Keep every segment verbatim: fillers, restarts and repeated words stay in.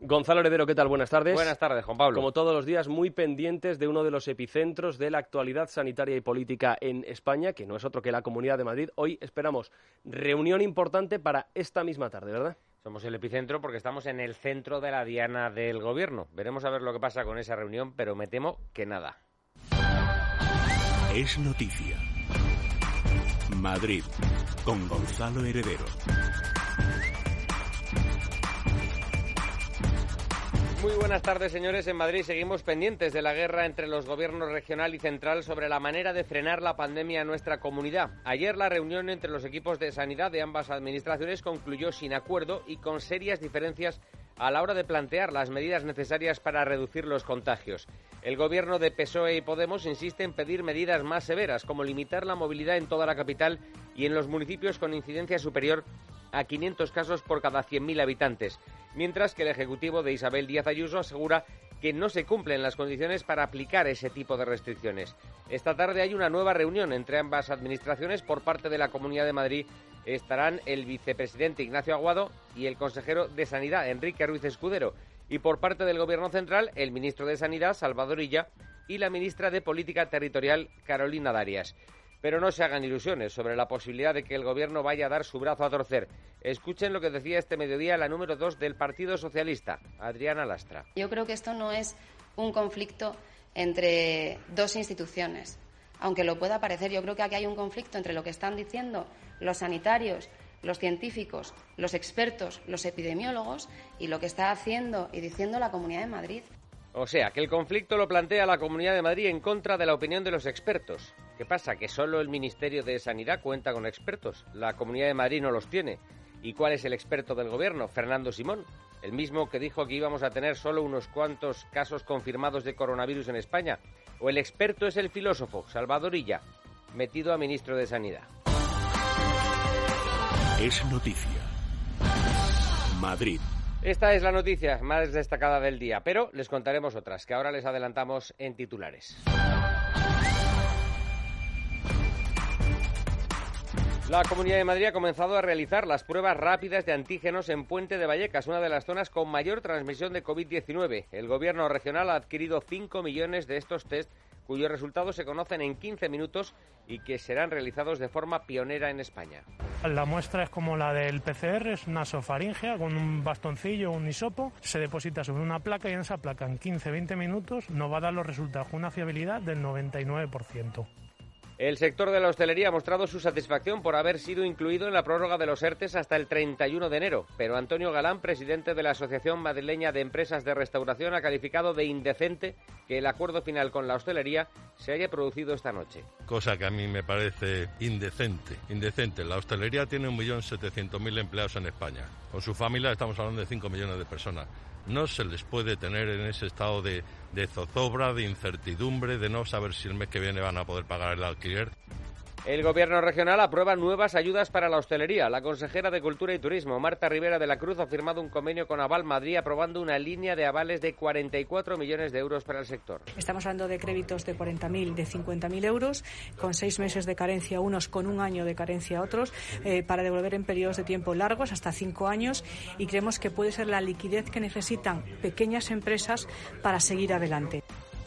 Gonzalo Heredero, ¿qué tal? Buenas tardes. Buenas tardes, Juan Pablo. Como todos los días, muy pendientes de uno de los epicentros de la actualidad sanitaria y política en España, que no es otro que la Comunidad de Madrid. Hoy esperamos reunión importante para esta misma tarde, ¿verdad? Somos el epicentro porque estamos en el centro de la diana del gobierno. Veremos a ver lo que pasa con esa reunión, pero me temo que nada. Es noticia. Madrid, con Gonzalo Heredero. Muy buenas tardes, señores. En Madrid seguimos pendientes de la guerra entre los gobiernos regional y central sobre la manera de frenar la pandemia en nuestra comunidad. Ayer la reunión entre los equipos de sanidad de ambas administraciones concluyó sin acuerdo y con serias diferencias a la hora de plantear las medidas necesarias para reducir los contagios. El gobierno de P S O E y Podemos insiste en pedir medidas más severas, como limitar la movilidad en toda la capital y en los municipios con incidencia superior a quinientos casos por cada cien mil habitantes, mientras que el Ejecutivo de Isabel Díaz Ayuso asegura que no se cumplen las condiciones para aplicar ese tipo de restricciones. Esta tarde hay una nueva reunión entre ambas administraciones. Por parte de la Comunidad de Madrid estarán el vicepresidente Ignacio Aguado y el consejero de Sanidad, Enrique Ruiz Escudero, y por parte del Gobierno central, el ministro de Sanidad, Salvador Illa, y la ministra de Política Territorial, Carolina Darias. Pero no se hagan ilusiones sobre la posibilidad de que el Gobierno vaya a dar su brazo a torcer. Escuchen lo que decía este mediodía la número dos del Partido Socialista, Adriana Lastra. Yo creo que esto no es un conflicto entre dos instituciones, aunque lo pueda parecer. Yo creo que aquí hay un conflicto entre lo que están diciendo los sanitarios, los científicos, los expertos, los epidemiólogos y lo que está haciendo y diciendo la Comunidad de Madrid. O sea, que el conflicto lo plantea la Comunidad de Madrid en contra de la opinión de los expertos. ¿Qué pasa? ¿Que solo el Ministerio de Sanidad cuenta con expertos? La Comunidad de Madrid no los tiene. ¿Y cuál es el experto del Gobierno? Fernando Simón, el mismo que dijo que íbamos a tener solo unos cuantos casos confirmados de coronavirus en España. ¿O el experto es el filósofo, Salvador Illa, metido a ministro de Sanidad? Es noticia. Madrid. Esta es la noticia más destacada del día, pero les contaremos otras, que ahora les adelantamos en titulares. La Comunidad de Madrid ha comenzado a realizar las pruebas rápidas de antígenos en Puente de Vallecas, una de las zonas con mayor transmisión de covid diecinueve. El Gobierno regional ha adquirido cinco millones de estos test, cuyos resultados se conocen en quince minutos y que serán realizados de forma pionera en España. La muestra es como la del P C R, es nasofaringea con un bastoncillo, un hisopo, se deposita sobre una placa y en esa placa en quince a veinte minutos nos va a dar los resultados con una fiabilidad del noventa y nueve por ciento. El sector de la hostelería ha mostrado su satisfacción por haber sido incluido en la prórroga de los ERTES hasta el treinta y uno de enero, pero Antonio Galán, presidente de la Asociación Madrileña de Empresas de Restauración, ha calificado de indecente que el acuerdo final con la hostelería se haya producido esta noche. Cosa que a mí me parece indecente, indecente. La hostelería tiene un millón setecientos mil empleados en España. Con su familia estamos hablando de cinco millones de personas. No se les puede tener en ese estado de, de zozobra, de incertidumbre, de no saber si el mes que viene van a poder pagar el alquiler. El Gobierno regional aprueba nuevas ayudas para la hostelería. La consejera de Cultura y Turismo, Marta Rivera de la Cruz, ha firmado un convenio con Aval Madrid aprobando una línea de avales de cuarenta y cuatro millones de euros para el sector. Estamos hablando de créditos de cuarenta mil, de cincuenta mil euros, con seis meses de carencia unos, con un año de carencia otros, eh, para devolver en periodos de tiempo largos, hasta cinco años, y creemos que puede ser la liquidez que necesitan pequeñas empresas para seguir adelante.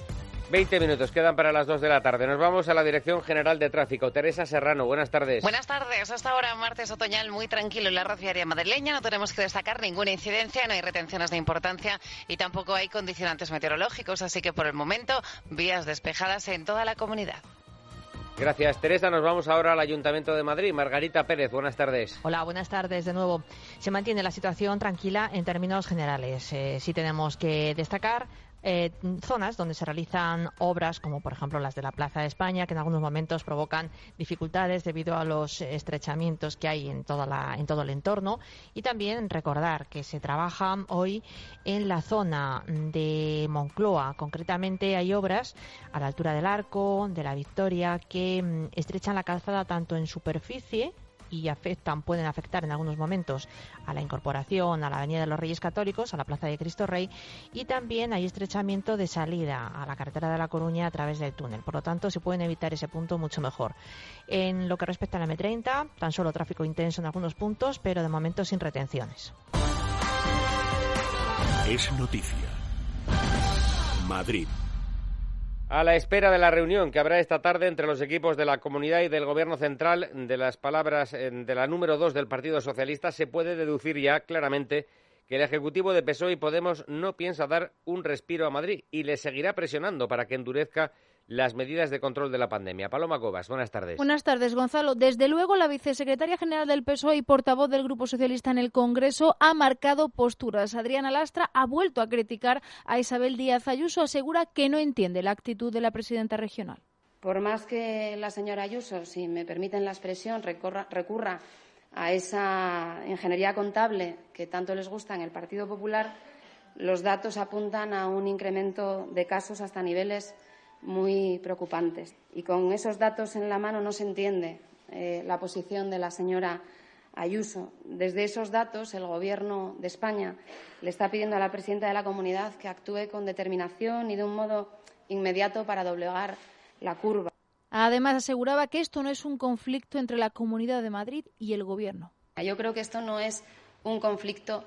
veinte minutos quedan para las dos de la tarde. Nos vamos a la Dirección General de Tráfico. Teresa Serrano, buenas tardes. Buenas tardes. Hasta ahora, martes otoñal, muy tranquilo en la red viaria madrileña. No tenemos que destacar ninguna incidencia, no hay retenciones de importancia y tampoco hay condicionantes meteorológicos. Así que, por el momento, vías despejadas en toda la comunidad. Gracias, Teresa. Nos vamos ahora al Ayuntamiento de Madrid. Margarita Pérez, buenas tardes. Hola, buenas tardes de nuevo. Se mantiene la situación tranquila en términos generales. Eh, sí tenemos que destacar Eh, zonas donde se realizan obras como por ejemplo las de la Plaza de España, que en algunos momentos provocan dificultades debido a los estrechamientos que hay en toda la, en todo el entorno, y también recordar que se trabaja hoy en la zona de Moncloa. Concretamente hay obras a la altura del Arco, de la Victoria, que mm, estrechan la calzada tanto en superficie y afectan, pueden afectar en algunos momentos a la incorporación a la Avenida de los Reyes Católicos, a la Plaza de Cristo Rey, y también hay estrechamiento de salida a la carretera de La Coruña a través del túnel. Por lo tanto, si pueden evitar ese punto, mucho mejor. En lo que respecta a la eme treinta, tan solo tráfico intenso en algunos puntos, pero de momento sin retenciones. Es noticia. Madrid. A la espera de la reunión que habrá esta tarde entre los equipos de la Comunidad y del Gobierno central, de las palabras de la número dos del Partido Socialista, se puede deducir ya claramente que el Ejecutivo de P S O E y Podemos no piensa dar un respiro a Madrid y le seguirá presionando para que endurezca las medidas de control de la pandemia. Paloma Cobas, buenas tardes. Buenas tardes, Gonzalo. Desde luego, la vicesecretaria general del P S O E y portavoz del Grupo Socialista en el Congreso ha marcado posturas. Adriana Lastra ha vuelto a criticar a Isabel Díaz Ayuso, asegura que no entiende la actitud de la presidenta regional. Por más que la señora Ayuso, si me permiten la expresión, recorra, recurra a esa ingeniería contable que tanto les gusta en el Partido Popular, los datos apuntan a un incremento de casos hasta niveles muy preocupantes. Y con esos datos en la mano no se entiende eh, la posición de la señora Ayuso. Desde esos datos, el Gobierno de España le está pidiendo a la presidenta de la Comunidad que actúe con determinación y de un modo inmediato para doblegar la curva. Además, aseguraba que esto no es un conflicto entre la Comunidad de Madrid y el Gobierno. Yo creo que esto no es un conflicto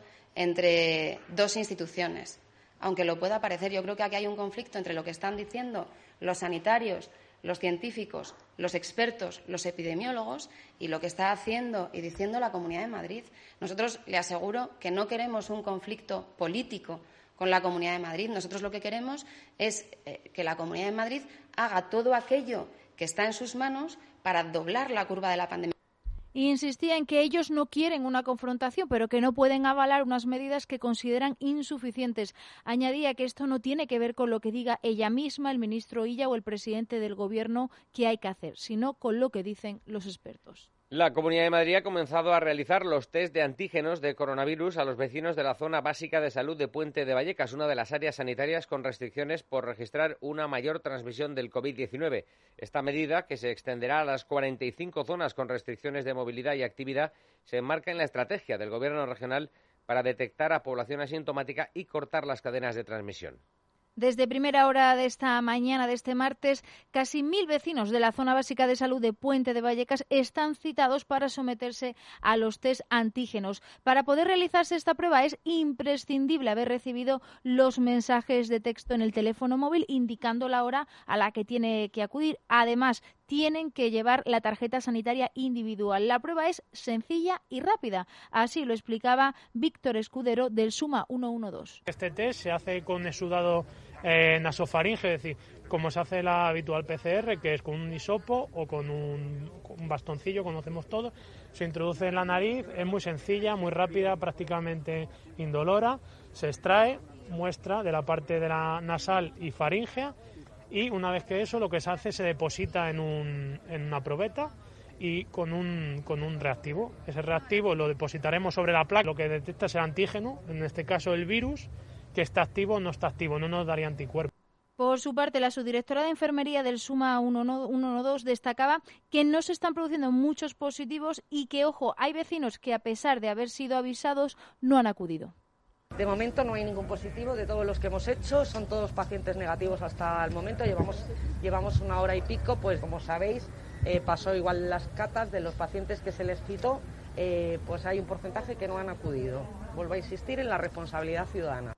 entre dos instituciones. Aunque lo pueda parecer, yo creo que aquí hay un conflicto entre lo que están diciendo los sanitarios, los científicos, los expertos, los epidemiólogos y lo que está haciendo y diciendo la Comunidad de Madrid. Nosotros le aseguro que no queremos un conflicto político con la Comunidad de Madrid. Nosotros lo que queremos es eh, que la Comunidad de Madrid haga todo aquello que está en sus manos para doblar la curva de la pandemia. Insistía en que ellos no quieren una confrontación, pero que no pueden avalar unas medidas que consideran insuficientes. Añadía que esto no tiene que ver con lo que diga ella misma, el ministro Illa o el presidente del Gobierno que hay que hacer, sino con lo que dicen los expertos. La Comunidad de Madrid ha comenzado a realizar los test de antígenos de coronavirus a los vecinos de la zona básica de salud de Puente de Vallecas, una de las áreas sanitarias con restricciones por registrar una mayor transmisión del COVID diecinueve. Esta medida, que se extenderá a las cuarenta y cinco zonas con restricciones de movilidad y actividad, se enmarca en la estrategia del Gobierno regional para detectar a población asintomática y cortar las cadenas de transmisión. Desde primera hora de esta mañana, de este martes, casi mil vecinos de la zona básica de salud de Puente de Vallecas están citados para someterse a los test antígenos. Para poder realizarse esta prueba es imprescindible haber recibido los mensajes de texto en el teléfono móvil indicando la hora a la que tiene que acudir. Además, tienen que llevar la tarjeta sanitaria individual. La prueba es sencilla y rápida. Así lo explicaba Víctor Escudero del Suma ciento doce. Este test se hace con exudado eh, nasofaringe, es decir, como se hace la habitual P C R, que es con un hisopo o con un, con un bastoncillo, conocemos todos. Se introduce en la nariz, es muy sencilla, muy rápida, prácticamente indolora. Se extrae muestra de la parte de la nasal y faríngea. Y una vez que eso, lo que se hace se deposita en, un, en una probeta y con un, con un reactivo. Ese reactivo lo depositaremos sobre la placa. Lo que detecta es el antígeno, en este caso el virus, que está activo o no está activo, no nos daría anticuerpos. Por su parte, la subdirectora de Enfermería del Suma ciento doce destacaba que no se están produciendo muchos positivos y que, ojo, hay vecinos que a pesar de haber sido avisados no han acudido. De momento no hay ningún positivo, de todos los que hemos hecho, son todos pacientes negativos hasta el momento. Llevamos, llevamos una hora y pico, pues como sabéis, eh, pasó igual las catas de los pacientes que se les citó, eh, pues hay un porcentaje que no han acudido. Vuelvo a insistir en la responsabilidad ciudadana.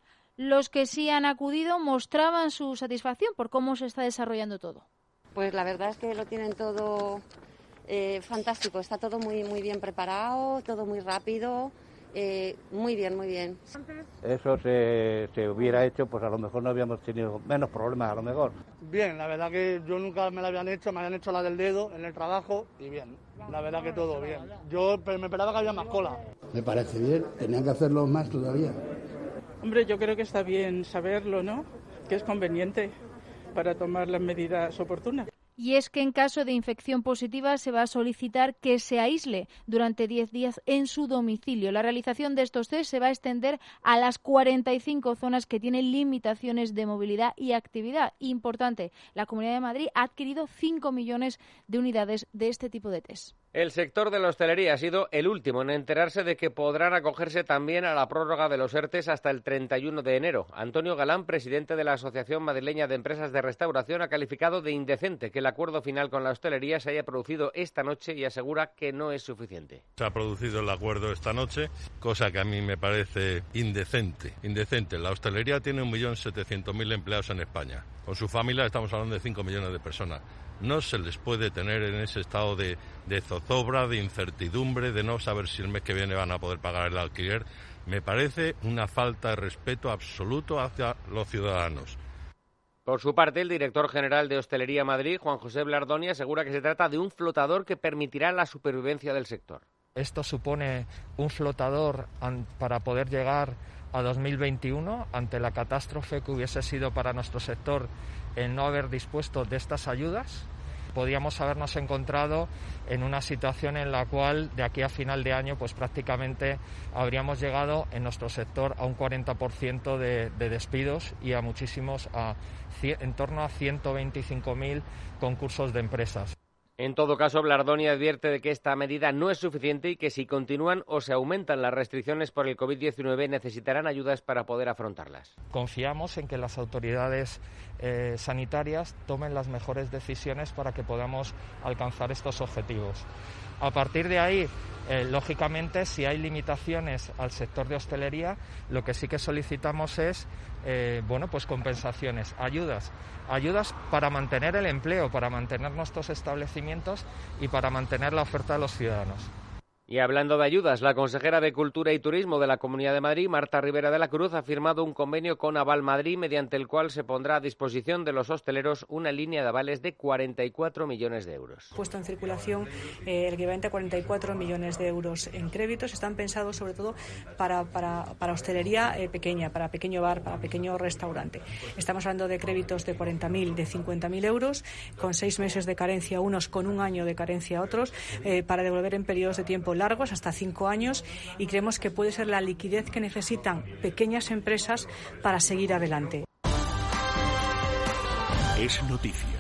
Los que sí han acudido mostraban su satisfacción por cómo se está desarrollando todo. Pues la verdad es que lo tienen todo eh, fantástico, está todo muy, muy bien preparado, todo muy rápido. Eh, muy bien, muy bien. Eso se, se hubiera hecho, pues a lo mejor no habíamos tenido menos problemas, a lo mejor. Bien, la verdad que yo nunca me la habían hecho, me habían hecho la del dedo en el trabajo y bien, la verdad que todo bien. Yo me esperaba que había más cola. Me parece bien, tenían que hacerlo más todavía. Hombre, yo creo que está bien saberlo, ¿no? Que es conveniente para tomar las medidas oportunas. Y es que en caso de infección positiva se va a solicitar que se aísle durante diez días en su domicilio. La realización de estos test se va a extender a las cuarenta y cinco zonas que tienen limitaciones de movilidad y actividad. Importante, la Comunidad de Madrid ha adquirido cinco millones de unidades de este tipo de test. El sector de la hostelería ha sido el último en enterarse de que podrán acogerse también a la prórroga de los ERTEs hasta el treinta y uno de enero. Antonio Galán, presidente de la Asociación Madrileña de Empresas de Restauración, ha calificado de indecente que el acuerdo final con la hostelería se haya producido esta noche y asegura que no es suficiente. Se ha producido el acuerdo esta noche, cosa que a mí me parece indecente. Indecente. La hostelería tiene un millón setecientos mil empleados en España. Con su familia estamos hablando de cinco millones de personas. No se les puede tener en ese estado de, de zozobra, de incertidumbre, de no saber si el mes que viene van a poder pagar el alquiler. Me parece una falta de respeto absoluto hacia los ciudadanos. Por su parte, el director general de Hostelería Madrid, Juan José Blardoni, asegura que se trata de un flotador que permitirá la supervivencia del sector. Esto supone un flotador para poder llegar a dos mil veintiuno ante la catástrofe que hubiese sido para nuestro sector el no haber dispuesto de estas ayudas. Podíamos habernos encontrado en una situación en la cual de aquí a final de año pues prácticamente habríamos llegado en nuestro sector a un cuarenta por ciento de, de despidos y a muchísimos, a, en torno a ciento veinticinco mil concursos de empresas. En todo caso, Blardoni advierte de que esta medida no es suficiente y que si continúan o se aumentan las restricciones por el covid diecinueve necesitarán ayudas para poder afrontarlas. Confiamos en que las autoridades eh, sanitarias tomen las mejores decisiones para que podamos alcanzar estos objetivos. A partir de ahí, eh, lógicamente, si hay limitaciones al sector de hostelería, lo que sí que solicitamos es eh, bueno, pues compensaciones, ayudas, ayudas para mantener el empleo, para mantener nuestros establecimientos y para mantener la oferta de los ciudadanos. Y hablando de ayudas, la consejera de Cultura y Turismo de la Comunidad de Madrid, Marta Rivera de la Cruz, ha firmado un convenio con Aval Madrid mediante el cual se pondrá a disposición de los hosteleros una línea de avales de cuarenta y cuatro millones de euros. Puesto en circulación eh, el equivalente a cuarenta y cuatro millones de euros en créditos. Están pensados sobre todo para, para, para hostelería eh, pequeña, para pequeño bar, para pequeño restaurante. Estamos hablando de créditos de cuarenta mil, de cincuenta mil euros, con seis meses de carencia unos, con un año de carencia otros, eh, para devolver en periodos de tiempo largos, hasta cinco años, y creemos que puede ser la liquidez que necesitan pequeñas empresas para seguir adelante. Es noticia.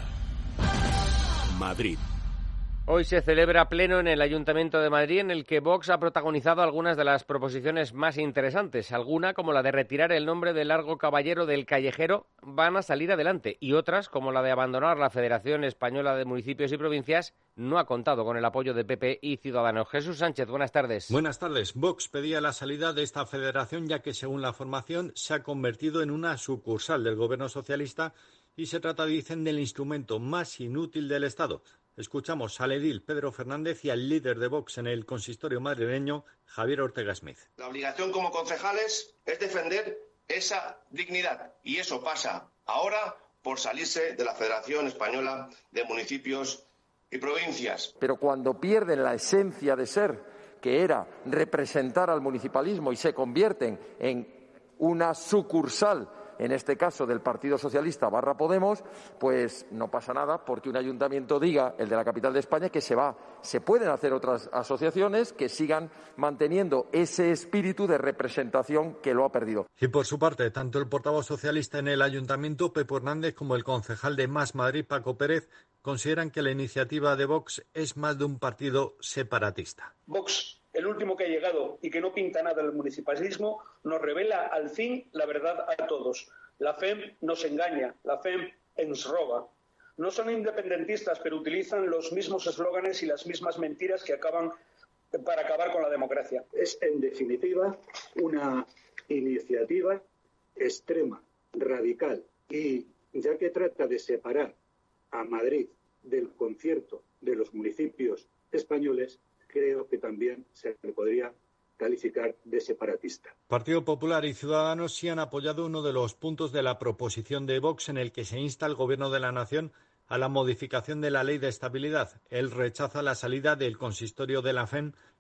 Madrid. Hoy se celebra pleno en el Ayuntamiento de Madrid, en el que Vox ha protagonizado algunas de las proposiciones más interesantes. Alguna, como la de retirar el nombre de Largo Caballero del Callejero, van a salir adelante. Y otras, como la de abandonar la Federación Española de Municipios y Provincias, no ha contado con el apoyo de P P y Ciudadanos. Jesús Sánchez, buenas tardes. Buenas tardes. Vox pedía la salida de esta federación, ya que, según la formación, se ha convertido en una sucursal del gobierno socialista y se trata, dicen, del instrumento más inútil del Estado. Escuchamos al edil Pedro Fernández y al líder de Vox en el consistorio madrileño, Javier Ortega Smith. La obligación como concejales es defender esa dignidad y eso pasa ahora por salirse de la Federación Española de Municipios y Provincias. Pero cuando pierden la esencia de ser, que era representar al municipalismo, y se convierten en una sucursal, en este caso del Partido Socialista barra Podemos, pues no pasa nada porque un ayuntamiento diga, el de la capital de España, que se va. Se pueden hacer otras asociaciones que sigan manteniendo ese espíritu de representación que lo ha perdido. Y por su parte, tanto el portavoz socialista en el ayuntamiento, Pepe Hernández, como el concejal de Más Madrid, Paco Pérez, consideran que la iniciativa de Vox es más de un partido separatista. Vox, el último que ha llegado y que no pinta nada del municipalismo, nos revela al fin la verdad a todos. La F E M nos engaña, la F E M ens roba. No son independentistas, pero utilizan los mismos eslóganes y las mismas mentiras que acaban para acabar con la democracia. Es, en definitiva, una iniciativa extrema, radical, y ya que trata de separar a Madrid del concierto de los municipios españoles, creo que también se le podría calificar de separatista. Partido Popular y Ciudadanos sí han apoyado uno de los puntos de la proposición de Vox en el que se insta al Gobierno de la Nación a la modificación de la Ley de Estabilidad. Él rechaza la salida del consistorio de la F E M,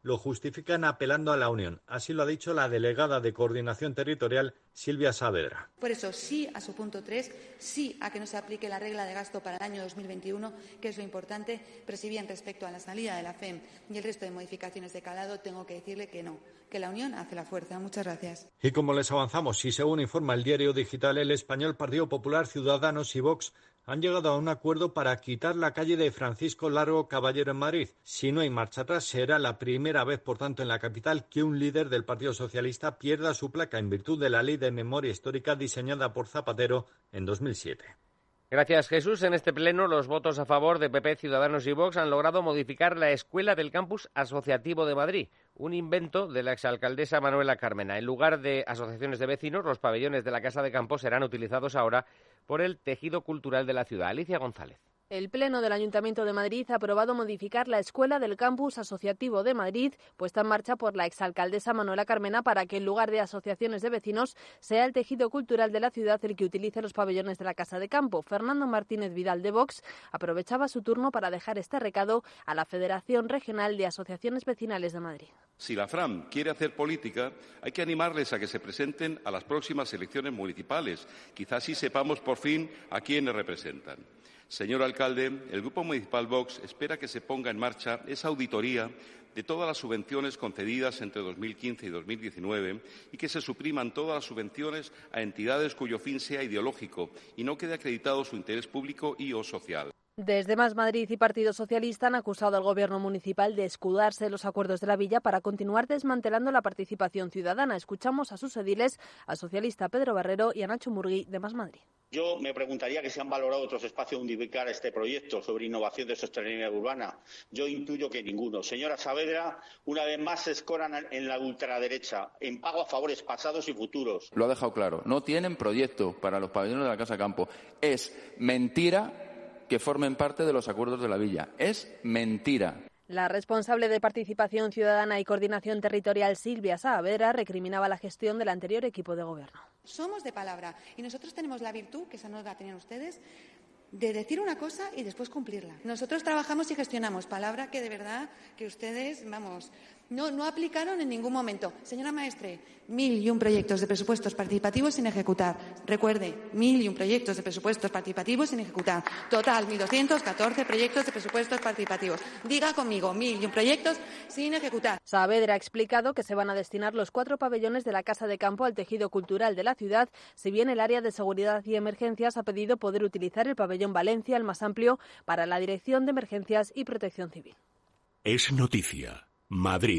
lo justifican apelando a la unión. Así lo ha dicho la delegada de Coordinación Territorial, Silvia Saavedra. Por eso, sí a su punto tres, sí a que no se aplique la regla de gasto para el año dos mil veintiuno, que es lo importante, pero si bien respecto a la salida de la F E M y el resto de modificaciones de calado, tengo que decirle que no, que la unión hace la fuerza. Muchas gracias. Y como les avanzamos, y según informa el diario digital El Español, Partido Popular, Ciudadanos y Vox han llegado a un acuerdo para quitar la calle de Francisco Largo Caballero en Madrid. Si no hay marcha atrás, será la primera vez, por tanto, en la capital que un líder del Partido Socialista pierda su placa en virtud de la Ley de Memoria Histórica diseñada por Zapatero en dos mil siete. Gracias, Jesús. En este pleno, los votos a favor de P P, Ciudadanos y Vox han logrado modificar la Escuela del Campus Asociativo de Madrid, un invento de la exalcaldesa Manuela Carmena. En lugar de asociaciones de vecinos, los pabellones de la Casa de Campo serán utilizados ahora por el tejido cultural de la ciudad. Alicia González. El Pleno del Ayuntamiento de Madrid ha aprobado modificar la Escuela del Campus Asociativo de Madrid, puesta en marcha por la exalcaldesa Manuela Carmena, para que en lugar de asociaciones de vecinos sea el tejido cultural de la ciudad el que utilice los pabellones de la Casa de Campo. Fernando Martínez Vidal de Vox aprovechaba su turno para dejar este recado a la Federación Regional de Asociaciones Vecinales de Madrid. Si la Fram quiere hacer política, hay que animarles a que se presenten a las próximas elecciones municipales. Quizás sí sepamos por fin a quiénes representan. Señor alcalde, el Grupo Municipal Vox espera que se ponga en marcha esa auditoría de todas las subvenciones concedidas entre dos mil quince y dos mil diecinueve y que se supriman todas las subvenciones a entidades cuyo fin sea ideológico y no quede acreditado su interés público y o social. Desde Más Madrid y Partido Socialista han acusado al Gobierno municipal de escudarse en los acuerdos de la Villa para continuar desmantelando la participación ciudadana. Escuchamos a sus ediles, al socialista Pedro Barrero y a Nacho Murgui de Más Madrid. Yo me preguntaría que se han valorado otros espacios donde ubicar este proyecto sobre innovación de sostenibilidad urbana. Yo intuyo que ninguno. Señora Saavedra, una vez más se escoran en la ultraderecha, en pago a favores pasados y futuros. Lo ha dejado claro. No tienen proyecto para los pabellones de la Casa Campo. Es mentira que formen parte de los acuerdos de la Villa. Es mentira. La responsable de Participación Ciudadana y Coordinación Territorial, Silvia Saavedra, recriminaba la gestión del anterior equipo de gobierno. Somos de palabra y nosotros tenemos la virtud, que esa no la tenían ustedes, de decir una cosa y después cumplirla. Nosotros trabajamos y gestionamos, palabra que de verdad que ustedes, vamos, no, no aplicaron en ningún momento. Señora Maestre, mil y un proyectos de presupuestos participativos sin ejecutar. Recuerde, mil y un proyectos de presupuestos participativos sin ejecutar. Total, mil doscientos catorce proyectos de presupuestos participativos. Diga conmigo, mil y un proyectos sin ejecutar. Saavedra ha explicado que se van a destinar los cuatro pabellones de la Casa de Campo al tejido cultural de la ciudad, si bien el área de seguridad y emergencias ha pedido poder utilizar el pabellón Valencia, el más amplio, para la Dirección de Emergencias y Protección Civil. Es noticia. Madrid.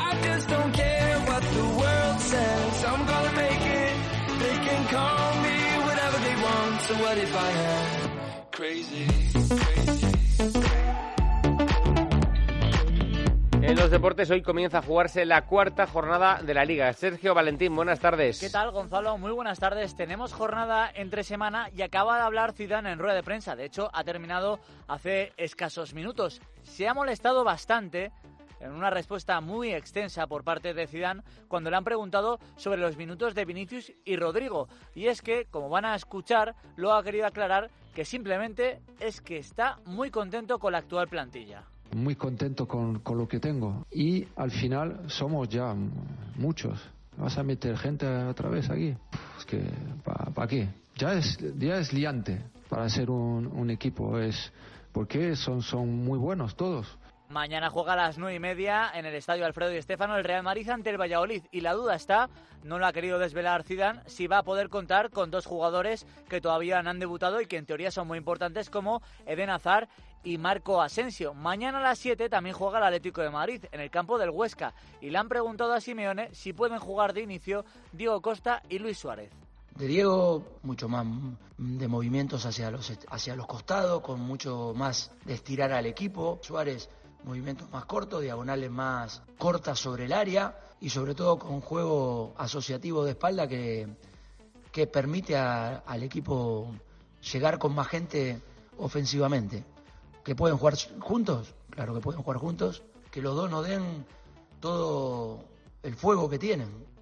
En los deportes hoy comienza a jugarse la cuarta jornada de la Liga. Sergio Valentín, buenas tardes. ¿Qué tal, Gonzalo? Muy buenas tardes. Tenemos jornada entre semana y acaba de hablar Zidane en rueda de prensa. De hecho, ha terminado hace escasos minutos. Se ha molestado bastante en una respuesta muy extensa por parte de Zidane cuando le han preguntado sobre los minutos de Vinicius y Rodrigo. Y es que, como van a escuchar, lo ha querido aclarar que simplemente es que está muy contento con la actual plantilla. Muy contento con, con lo que tengo. Y al final somos ya muchos. ¿Vas a meter gente otra vez aquí? Es que, ¿para pa qué? Ya es, ya es liante para ser un, un equipo. Es porque son, son muy buenos todos. Mañana juega a las nueve y media en el estadio Alfredo Di Stéfano el Real Madrid ante el Valladolid. Y la duda está, no lo ha querido desvelar Zidane, si va a poder contar con dos jugadores que todavía no han debutado y que en teoría son muy importantes, como Eden Hazard y Marco Asensio. Mañana a las siete también juega el Atlético de Madrid en el campo del Huesca. Y le han preguntado a Simeone si pueden jugar de inicio Diego Costa y Luis Suárez. De Diego, mucho más de movimientos hacia los, hacia los costados, con mucho más de estirar al equipo. Suárez, movimientos más cortos, diagonales más cortas sobre el área y sobre todo con juego asociativo de espalda que, que permite a, al equipo llegar con más gente ofensivamente. ¿Que pueden jugar juntos? Claro que pueden jugar juntos. Que los dos no den todo el fuego que tienen.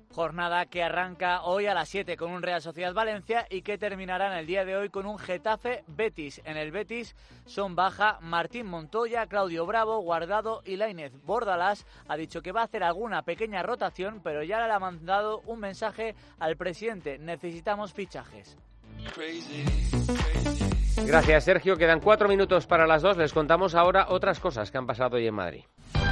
Jornada que arranca hoy a las siete con un Real Sociedad Valencia y que terminará en el día de hoy con un Getafe Betis. En el Betis son baja Martín Montoya, Claudio Bravo, Guardado y Lainez. Bordalás ha dicho que va a hacer alguna pequeña rotación, pero ya le ha mandado un mensaje al presidente: necesitamos fichajes. Gracias, Sergio. Quedan cuatro minutos para las dos. Les contamos ahora otras cosas que han pasado hoy en Madrid.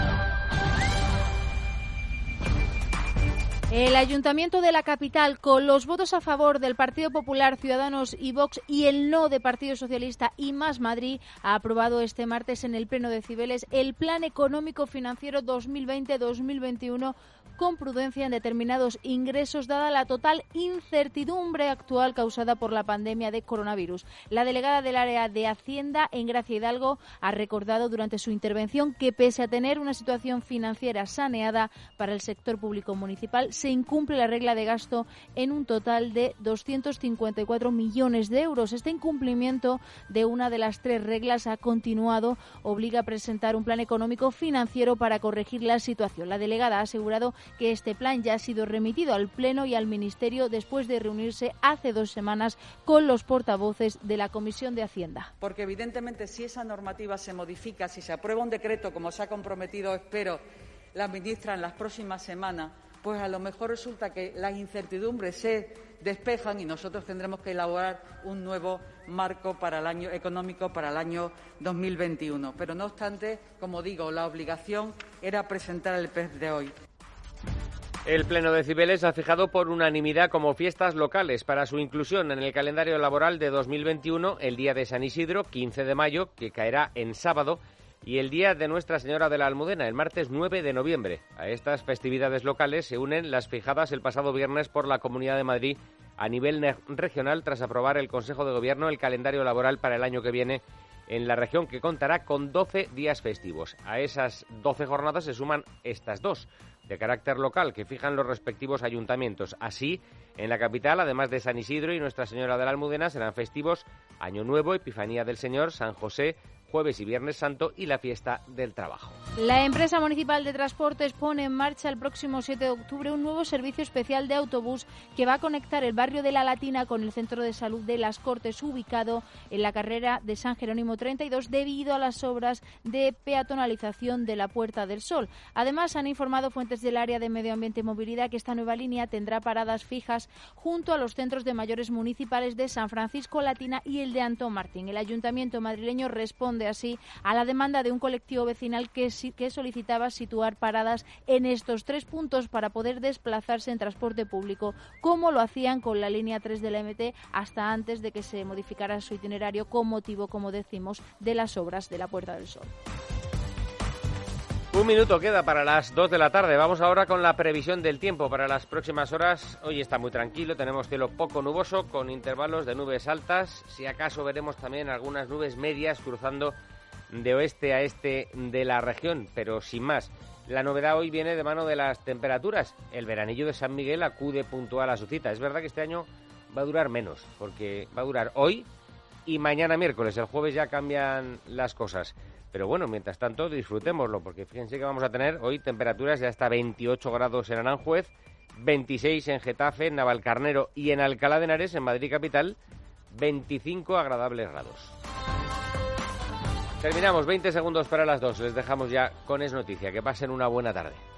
El Ayuntamiento de la capital, con los votos a favor del Partido Popular, Ciudadanos y Vox y el no de Partido Socialista y Más Madrid, ha aprobado este martes en el Pleno de Cibeles el Plan Económico Financiero dos mil veinte dos mil veintiuno con prudencia en determinados ingresos, dada la total incertidumbre actual causada por la pandemia de coronavirus. La delegada del área de Hacienda, Engracia Hidalgo, ha recordado durante su intervención que, pese a tener una situación financiera saneada para el sector público municipal, se incumple la regla de gasto en un total de doscientos cincuenta y cuatro millones de euros. Este incumplimiento de una de las tres reglas ha continuado, obliga a presentar un plan económico financiero para corregir la situación. La delegada ha asegurado que este plan ya ha sido remitido al Pleno y al Ministerio después de reunirse hace dos semanas con los portavoces de la Comisión de Hacienda. Porque evidentemente si esa normativa se modifica, si se aprueba un decreto, como se ha comprometido, espero, la ministra en las próximas semanas, pues a lo mejor resulta que las incertidumbres se despejan y nosotros tendremos que elaborar un nuevo marco para el año económico para el año dos mil veintiuno. Pero no obstante, como digo, la obligación era presentar el P E F de hoy. El Pleno de Cibeles ha fijado por unanimidad como fiestas locales para su inclusión en el calendario laboral de dos mil veintiuno el Día de San Isidro, quince de mayo, que caerá en sábado, y el Día de Nuestra Señora de la Almudena, el martes nueve de noviembre. A estas festividades locales se unen las fijadas el pasado viernes por la Comunidad de Madrid a nivel regional, tras aprobar el Consejo de Gobierno el calendario laboral para el año que viene en la región, que contará con doce días festivos. A esas doce jornadas se suman estas dos, de carácter local, que fijan los respectivos ayuntamientos. Así, en la capital, además de San Isidro y Nuestra Señora de la Almudena, serán festivos Año Nuevo, Epifanía del Señor, San José, Jueves y Viernes Santo y la Fiesta del Trabajo. La empresa municipal de transportes pone en marcha el próximo siete de octubre un nuevo servicio especial de autobús que va a conectar el barrio de La Latina con el centro de salud de Las Cortes, ubicado en la carrera de San Jerónimo treinta y dos, debido a las obras de peatonalización de la Puerta del Sol. Además, han informado fuentes del área de Medio Ambiente y Movilidad que esta nueva línea tendrá paradas fijas junto a los centros de mayores municipales de San Francisco Latina y el de Antón Martín. El ayuntamiento madrileño responde así a la demanda de un colectivo vecinal que, que solicitaba situar paradas en estos tres puntos para poder desplazarse en transporte público, como lo hacían con la línea tres de la M T hasta antes de que se modificara su itinerario con motivo, como decimos, de las obras de la Puerta del Sol. Un minuto queda para las dos de la tarde. Vamos ahora con la previsión del tiempo para las próximas horas. Hoy está muy tranquilo, tenemos cielo poco nuboso con intervalos de nubes altas. Si acaso veremos también algunas nubes medias cruzando de oeste a este de la región, pero sin más. La novedad hoy viene de mano de las temperaturas. El veranillo de San Miguel acude puntual a su cita. Es verdad que este año va a durar menos, porque va a durar hoy y mañana miércoles. El jueves ya cambian las cosas. Pero bueno, mientras tanto, disfrutémoslo, porque fíjense que vamos a tener hoy temperaturas de hasta veintiocho grados en Aranjuez, veintiséis en Getafe, en Navalcarnero y en Alcalá de Henares, en Madrid capital, veinticinco agradables grados. Terminamos, veinte segundos para las dos. Les dejamos ya con Es Noticia. Que pasen una buena tarde.